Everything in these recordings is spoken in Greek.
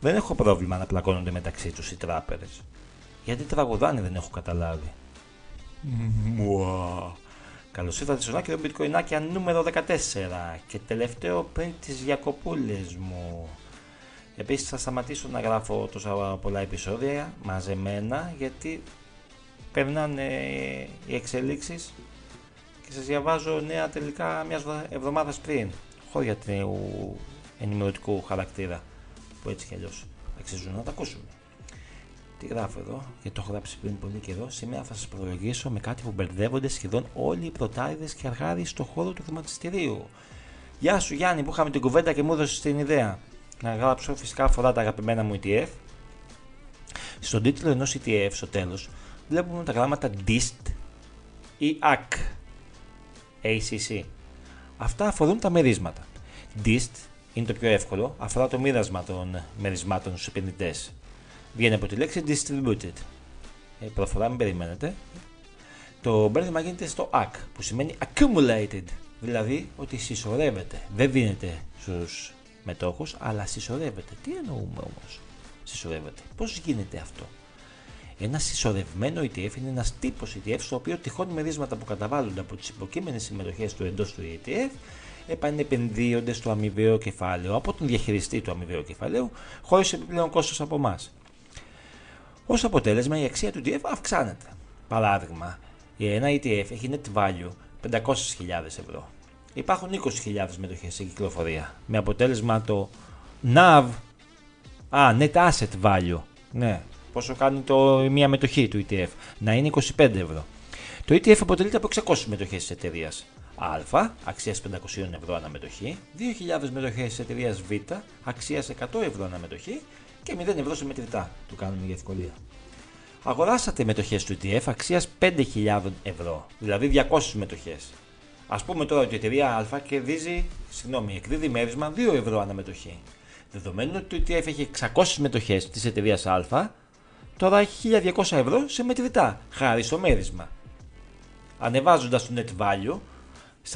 Δεν έχω πρόβλημα να πλακώνονται μεταξύ τους οι τράπερες. Γιατί τραγουδάνε δεν έχω καταλάβει. Μουα. Καλώς ήρθατε στον άκυρο μπιτκοϊνάκια νούμερο 14 και τελευταίο πριν τις διακοπούλες μου. Επίσης θα σταματήσω να γράφω τόσα πολλά επεισόδια μαζεμένα γιατί περνάνε οι εξελίξεις και σας διαβάζω νέα τελικά μιας εβδομάδας πριν, χώρια του ενημερωτικού χαρακτήρα που έτσι κι αλλιώς αξίζουν να τα ακούσουμε. Τι γράφω εδώ, γιατί το έχω γράψει πριν πολύ καιρό. Σήμερα θα σας προλογίσω με κάτι που μπερδεύονται σχεδόν όλοι οι πρωτάριδες και αργάροι στον χώρο του χρηματιστηρίου. Γεια σου Γιάννη, που είχαμε την κουβέντα και μου έδωσες την ιδέα. Να γράψω φυσικά αφορά τα αγαπημένα μου ETF. Στον τίτλο ενός ETF στο τέλος βλέπουμε τα γράμματα DIST ή ACC. Αυτά αφορούν τα μερίσματα. DIST είναι το πιο εύκολο, αφορά το μοίρασμα των μερισμάτων στους επενδυτές. Βγαίνει από τη λέξη distributed. Προφορά μην περιμένετε. Το μπέρδεμα γίνεται στο AC που σημαίνει accumulated. Δηλαδή ότι συσσωρεύεται. Δεν δίνεται στους μετόχους αλλά συσσωρεύεται. Τι εννοούμε όμως συσσωρεύεται? Πώς γίνεται αυτό? Ένα συσσωρευμένο ETF είναι ένας τύπος ETF στο οποίο τυχόν μερίσματα που καταβάλλονται από τις υποκείμενες συμμετοχές του εντός του ETF επανεπενδύονται στο αμοιβαίο κεφάλαιο από τον διαχειριστή του αμοιβαίου κεφαλαίου χωρίς επιπλέον κόστος από εμάς. Ως αποτέλεσμα η αξία του ETF αυξάνεται. Παράδειγμα, ένα ETF έχει net value 500.000 ευρώ. Υπάρχουν 20.000 μετοχές σε κυκλοφορία. Με αποτέλεσμα το NAV, net asset value, ναι, πόσο κάνει μία μετοχή του ETF, να είναι 25 ευρώ. Το ETF αποτελείται από 600 μετοχές της εταιρείας Α, αξίας 500 ευρώ αναμετοχή, 2.000 μετοχές της εταιρείας Β, αξίας 100 ευρώ αναμετοχή και 0 ευρώ σε μετρητά. Του κάνουμε για ευκολία. Αγοράσατε μετοχές του ETF αξίας 5.000 ευρώ, δηλαδή 200 μετοχές. Ας πούμε τώρα ότι η εταιρεία Α εκδίδει μέρισμα 2 ευρώ αναμετοχή. Δεδομένου ότι το ETF έχει 600 μετοχές της εταιρείας Α, τώρα έχει 1.200 ευρώ σε μετρητά, χάρη στο μέρισμα. Ανεβάζοντας το net value στα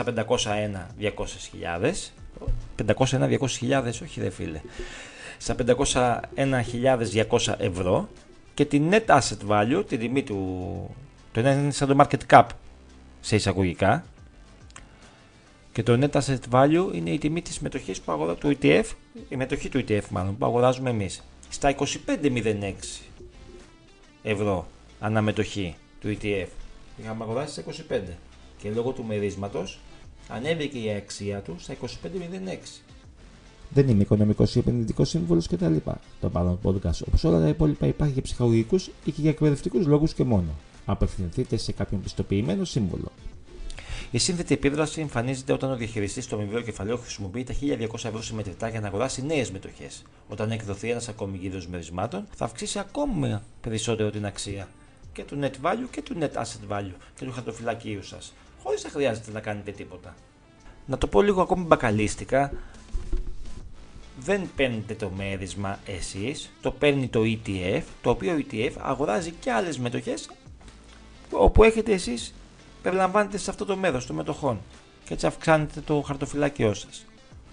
501.200.000, όχι ρε φίλε, στα 501.200 ευρώ και την net asset value, την τιμή του, το ένα είναι σαν το market cap σε εισαγωγικά και το net asset value είναι η τιμή της μετοχής του ETF, η μετοχή του ETF μάλλον που αγοράζουμε εμείς, στα 25.06 ευρώ αναμετοχή του ETF. Είχαμε αγοράσει στα 25 και λόγω του μερίσματος ανέβηκε η αξία του στα 25.06. Δεν είμαι οικονομικός ή επενδυτικός σύμβουλος κτλ. Το παρόν podcast, όπως όλα τα υπόλοιπα, υπάρχει για ψυχολογικούς ή και για εκπαιδευτικούς λόγους και μόνο. Απευθυνθείτε σε κάποιον πιστοποιημένο σύμβουλο. Η σύνθετη επίδραση εμφανίζεται όταν ο διαχειριστής του αμοιβαίου κεφαλαίου χρησιμοποιεί τα 1.200 ευρώ σε μετρητά για να αγοράσει νέες μετοχές. Όταν εκδοθεί ένας ακόμη γύρος μερισμάτων, θα αυξήσει ακόμα περισσότερο την αξία και του net value και του net asset value και του χαρτοφυλακίου σας, χωρίς να χρειάζεται να κάνετε τίποτα. Να το πω λίγο ακόμη μπακαλίστικα, δεν παίρνετε το μέρισμα εσείς, το παίρνει το ETF, το οποίο ETF αγοράζει και άλλες μετοχές όπου έχετε εσείς, περιλαμβάνετε σε αυτό το μέρος των μετοχών και έτσι αυξάνετε το χαρτοφυλάκιό σας.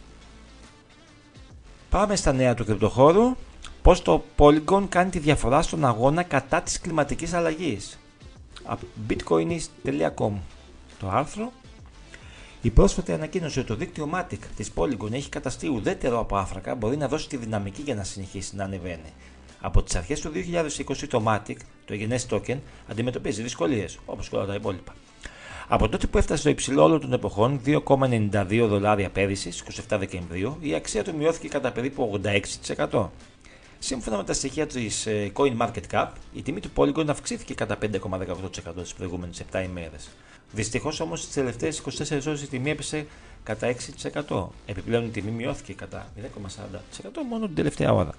Πάμε στα νέα του κρυπτοχώρου. Πώς το Polygon κάνει τη διαφορά στον αγώνα κατά της κλιματικής αλλαγής. Από bitcoinist.com το άρθρο. Η πρόσφατη ανακοίνωση ότι το δίκτυο Matic της Polygon έχει καταστεί ουδέτερο από άφρακα μπορεί να δώσει τη δυναμική για να συνεχίσει να ανεβαίνει. Από τις αρχές του 2020 το Matic, το εγγενές token, αντιμετωπίζει δυσκολίες, όπως και όλα τα υπόλοιπα. Από τότε που έφτασε στο υψηλό όλων των εποχών, $2,92 πέρυσι, στις 27 Δεκεμβρίου, η αξία του μειώθηκε κατά περίπου 86%. Σύμφωνα με τα στοιχεία της CoinMarketCap, η τιμή του Polygon αυξήθηκε κατά 5,18% τις προηγούμενες 7 ημέρες. Δυστυχώς όμως στις τελευταίες 24 ώρες η τιμή έπεσε κατά 6%. Επιπλέον η τιμή μειώθηκε κατά 0,40% μόνο την τελευταία ώρα.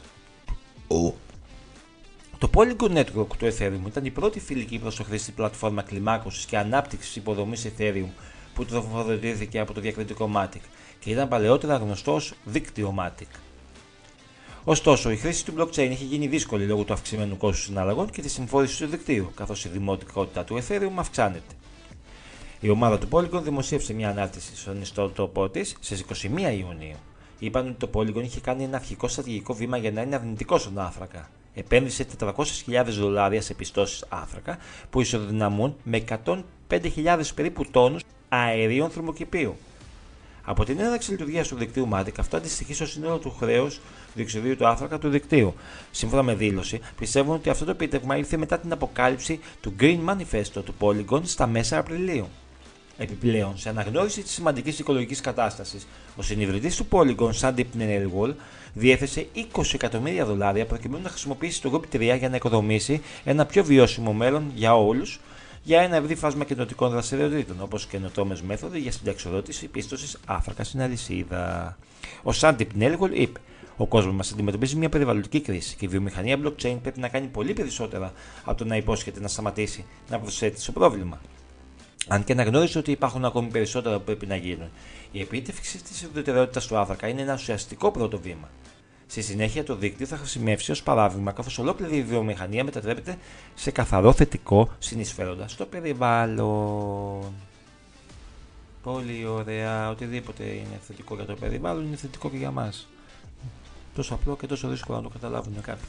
Το Polygon Network του Ethereum ήταν η πρώτη φιλική προς το χρήστη πλατφόρμα κλιμάκωσης και ανάπτυξης υποδομής Ethereum που τροφοδοτήθηκε από το διακριτικό Matic και ήταν παλαιότερα γνωστό ως δίκτυο Matic. Ωστόσο, η χρήση του blockchain έχει γίνει δύσκολη λόγω του αυξημένου κόστους συναλλαγών και της συμφόρησης του δικτύου, καθώς η δημοτικότητα του Ethereum αυξάνεται. Η ομάδα του Polygon δημοσίευσε μια ανάρτηση στον ιστότοπό της στις 21 Ιουνίου είπαν ότι το Polygon είχε κάνει ένα αρχικό στρατηγικό βήμα για να είναι αρνητικό στον άνθρακα. Επένδυσε $400,000 σε πιστώσεις άνθρακα που ισοδυναμούν με 105.000 περίπου τόνους αερίων θερμοκηπίου. Από την έναρξη λειτουργίας του δικτύου MATIC, αυτό αντιστοιχεί στο σύνολο του χρέους διοξειδίου του άνθρακα του δικτύου. Σύμφωνα με δήλωση, πιστεύουν ότι αυτό το επίτευγμα ήρθε μετά την αποκάλυψη του Green Manifesto του Polygon στα μέσα Απριλίου. Επιπλέον, σε αναγνώριση της σημαντικής οικολογικής κατάστασης, ο συνειδητής του Polygon, Sandeep Nailwal, διέθεσε $20 εκατομμύρια προκειμένου να χρησιμοποιήσει το Web3 για να οικοδομήσει ένα πιο βιώσιμο μέλλον για όλους, για ένα ευρύ φάσμα καινοτικών δραστηριοτήτων, όπως καινοτόμες μέθοδοι για συνταξιοδότηση πίστοσης άνθρακα στην αλυσίδα. Ο Sandeep Nailwal είπε: ο κόσμος μας αντιμετωπίζει μια περιβαλλοντική κρίση και η βιομηχανία blockchain πρέπει να κάνει πολύ περισσότερα από το να υπόσχεται να σταματήσει να προσθέτει στο πρόβλημα. Αν και αναγνώρισε ότι υπάρχουν ακόμη περισσότερα που πρέπει να γίνουν, η επίτευξη της ουδετερότητας του άνθρακα είναι ένα ουσιαστικό πρώτο βήμα. Στη συνέχεια, το δίκτυο θα χρησιμεύσει ως παράδειγμα, καθώς ολόκληρη η βιομηχανία μετατρέπεται σε καθαρό θετικό συνεισφέροντα στο περιβάλλον. Πολύ ωραία. Οτιδήποτε είναι θετικό για το περιβάλλον είναι θετικό και για μας. Τόσο απλό και τόσο δύσκολο να το καταλάβουν κάποιοι.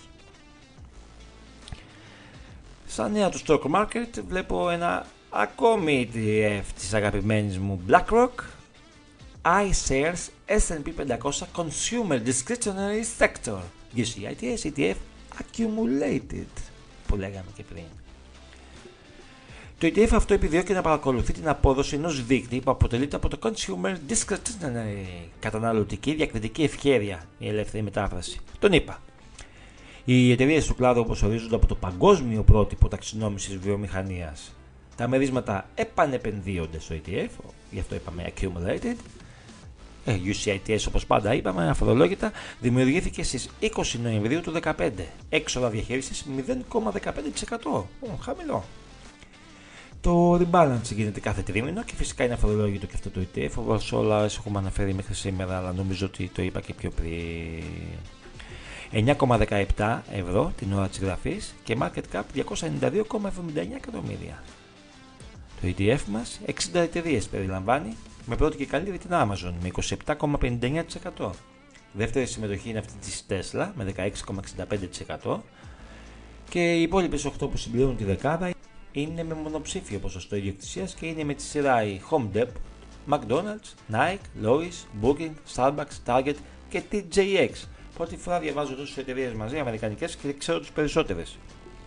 Σαν νέα του stock market βλέπω ένα ακόμη ETF της αγαπημένης μου BlackRock, iShares S&P 500 Consumer Discretionary Sector, UCITS ETF Accumulated, που λέγαμε και πριν. Το ETF αυτό επιδιώκει να παρακολουθεί την απόδοση ενός δείκτη που αποτελείται από το Consumer Discretionary, καταναλωτική διακριτική ευχέρεια, η ελεύθερη μετάφραση. Τον είπα. Οι εταιρείες του κλάδου όπως ορίζονται από το παγκόσμιο πρότυπο ταξινόμησης βιομηχανίας. Τα μερίσματα επανεπενδύονται στο ETF, γι' αυτό είπαμε Accumulated. UCITS, όπως πάντα είπαμε, αφορολόγητα, δημιουργήθηκε στις 20 Νοεμβρίου του 2015. Έξοδα διαχείρισης 0,15%. Χαμηλό. Το rebalance γίνεται κάθε τρίμηνο και φυσικά είναι αφορολόγητο και αυτό το ETF, όπως όλα έχουμε αναφέρει μέχρι σήμερα, αλλά νομίζω ότι το είπα και πιο πριν. 9,17 ευρώ την ώρα της γραφής και market cap 292,79 εκατομμύρια. Το ETF μας 60 εταιρείες περιλαμβάνει, με πρώτη και καλύτερη την Amazon με 27,59%. Δεύτερη συμμετοχή είναι αυτή της Tesla με 16,65% και οι υπόλοιπες 8 που συμπληρώνουν τη δεκάδα είναι με μονοψήφιο ποσοστό ιδιοκτησίας και είναι με τη σειρά η Home Depot, McDonald's, Nike, Lowe's, Booking, Starbucks, Target και TJX. Πρώτη φορά διαβάζω τόσες εταιρείες μαζί, αμερικανικές, και ξέρω τους περισσότερες.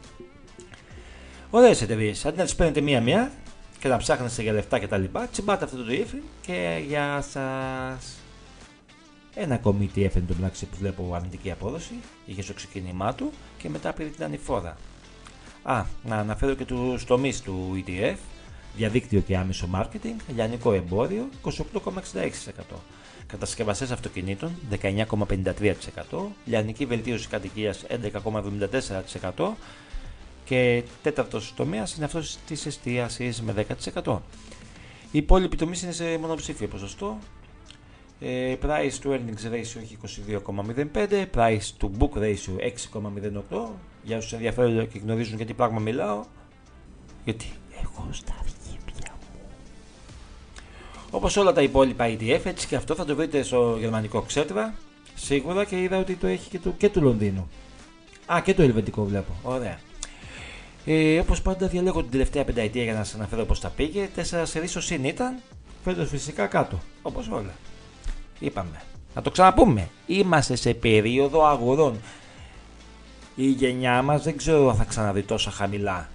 Ωραίες εταιρείες. Αντί να τις παίρνετε μία-μία και να ψάχνετε για λεφτά κτλ., τσιμπάτε αυτό το ETF και γεια σας. Ένα ακόμη ETF εν τω μεταξύ που βλέπω αρνητική απόδοση, είχε στο ξεκίνημά του και μετά πήρε την ανηφόρα. Να αναφέρω και τους τομείς του ETF: διαδίκτυο και άμεσο marketing, λιανικό εμπόριο 28,66%. Κατασκευαστές αυτοκινήτων 19,53%, λιανική βελτίωση κατοικίας 11,74% και τέταρτος τομέας είναι αυτός της εστίασης με 10%. Οι υπόλοιποι τομείς είναι σε μονοψήφιο ποσοστό. Price to earnings ratio έχει 22,05, price to book ratio 6,08. Για όσους ενδιαφέρονται και γνωρίζουν για τι πράγμα μιλάω, γιατί έχω στα αρχίδια μου. Όπως όλα τα υπόλοιπα ETF, έτσι και αυτό θα το βρείτε στο γερμανικό Xetra, σίγουρα, και είδα ότι το έχει και του Λονδίνου. Και το ελβετικό βλέπω, ωραία. Όπως πάντα διαλέγω την τελευταία πενταετία για να σας αναφέρω πώς τα πήγε. 4 σερί στο συν ήταν, φέτος φυσικά κάτω, όπως όλα. Είπαμε, να το ξαναπούμε, είμαστε σε περίοδο αγορών. Η γενιά μας δεν ξέρω αν θα ξαναδεί τόσα χαμηλά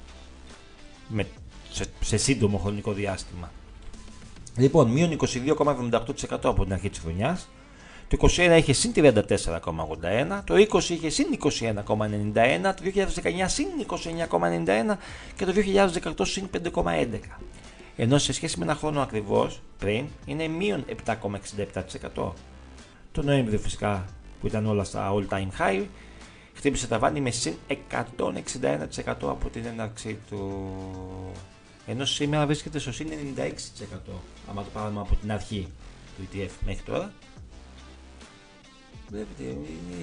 σε σύντομο χρονικό διάστημα. Λοιπόν, μείον 22,78% από την αρχή της χρονιάς. Το 21 είχε συν 34,81, το 20 είχε συν 21,91, το 2019 συν 29,91 και το 2018 συν 5,11. Ενώ σε σχέση με ένα χρόνο ακριβώς πριν είναι μείον 7,67%. Το Νοέμβριο φυσικά, που ήταν όλα στα all time high, χτύπησε τα βάνη με συν 161% από την έναρξή του. Ενώ σήμερα βρίσκεται στο συν 96%, άμα το πάρουμε από την αρχή του ETF μέχρι τώρα. Βλέπετε,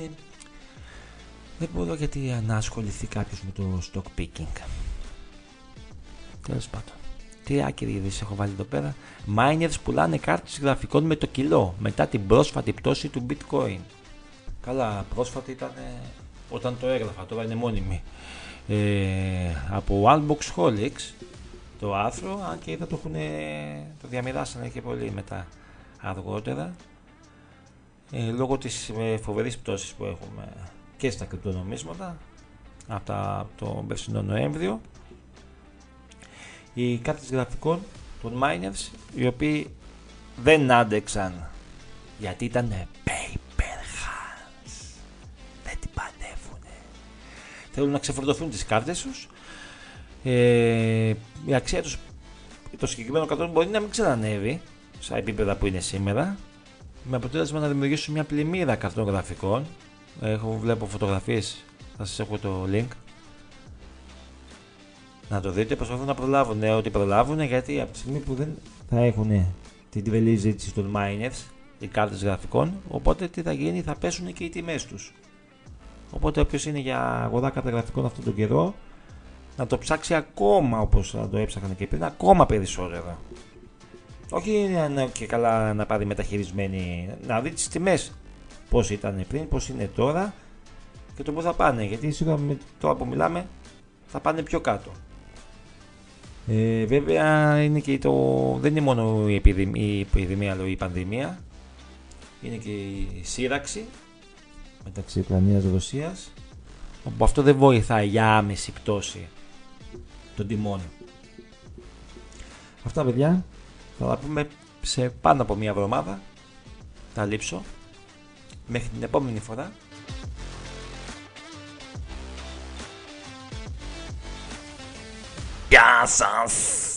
δεν μπορώ γιατί να ασχοληθεί κάποιος με το stock picking. Τέλος πάντων. τι άκυρη είδηση έχω βάλει εδώ πέρα. Miners πουλάνε κάρτες γραφικών με το κιλό μετά την πρόσφατη πτώση του bitcoin. Καλά, πρόσφατη ήταν όταν το έγραφα, τώρα είναι μόνιμη. Από Unboxholics το άρθρο, αν και είδα το διαμοιράσανε και πολύ μετά αργότερα, λόγω της φοβερής πτώσης που έχουμε και στα κρυπτονομίσματα από τον περσινό Νοέμβριο. Οι κάρτες γραφικών των miners, οι οποίοι δεν άντεξαν γιατί ήταν paper hands, δεν την πανεύουνε, θέλουν να ξεφορτωθούν τις κάρτες τους. Η αξία τους, το συγκεκριμένο καρτών, μπορεί να μην ξανανεύει στα επίπεδα που είναι σήμερα, με αποτέλεσμα να δημιουργήσουν μια πλημμύρα καρτών γραφικών. Βλέπω φωτογραφίες, θα σας έχω το link να το δείτε. Προσπαθούν να προλάβουν ό,τι προλάβουν, γιατί από τη στιγμή που δεν θα έχουν την τρελή ζήτηση των miners, οι κάρτες γραφικών, οπότε τι θα γίνει, θα πέσουν και οι τιμές τους. Οπότε όποιος είναι για αγορά κάρτα γραφικών αυτόν τον καιρό, να το ψάξει ακόμα, όπως θα το έψαχναν και πριν, ακόμα περισσότερο. Όχι και καλά να πάρει μεταχειρισμένη, να δει τις τιμές πώς ήταν πριν, πώς είναι τώρα και το που θα πάνε, γιατί σίγουρα με τώρα που μιλάμε θα πάνε πιο κάτω. Βέβαια είναι και δεν είναι μόνο η επιδημία, αλλά η πανδημία, είναι και η σύραξη μεταξύ Ουκρανίας και Ρωσίας, όπου αυτό δεν βοηθάει για άμεση πτώση των τιμών. Αυτά, παιδιά, θα τα πούμε σε πάνω από μία εβδομάδα. Θα λείψω μέχρι την επόμενη φορά. Γεια σας!